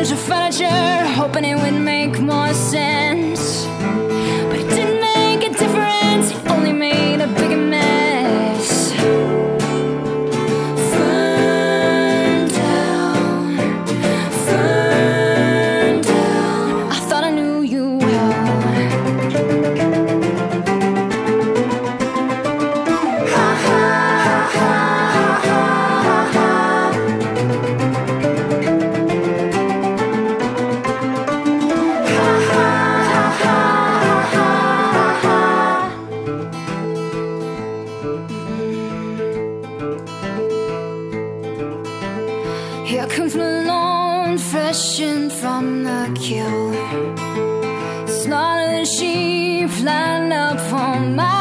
your furniture, hoping it would make more sense. But it didn't make a difference, it only made a bigger mess. Burn down, burn down. I thought I knew you well. Ha ha ha ha ha ha. Here comes Malone, fresh in from the kill. Slaughtered sheep lined up on my